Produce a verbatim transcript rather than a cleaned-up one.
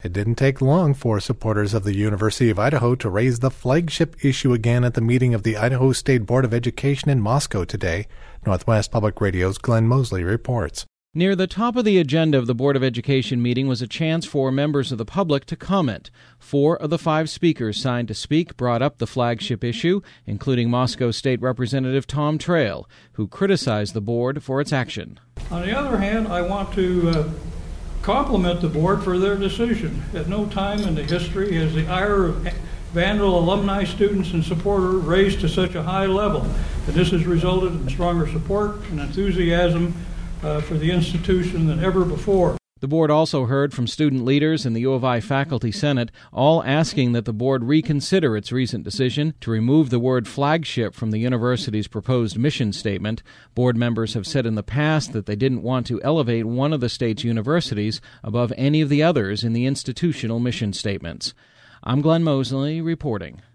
It didn't take long for supporters of the University of Idaho to raise the flagship issue again at the meeting of the Idaho State Board of Education in Moscow today. Northwest Public Radio's Glenn Mosley reports. Near the top of the agenda of the Board of Education meeting was a chance for members of the public to comment. Four of the five speakers signed to speak brought up the flagship issue, including Moscow State Representative Tom Trail, who criticized the board for its action. On the other hand, I want to uh, compliment the board for their decision. At no time in the history has the ire of Vandal alumni, students, and supporters raised to such a high level, and this has resulted in stronger support and enthusiasm Uh, for the institution than ever before. The board also heard from student leaders in the U of I Faculty Senate, all asking that the board reconsider its recent decision to remove the word flagship from the university's proposed mission statement. Board members have said in the past that they didn't want to elevate one of the state's universities above any of the others in the institutional mission statements. I'm Glenn Mosley reporting.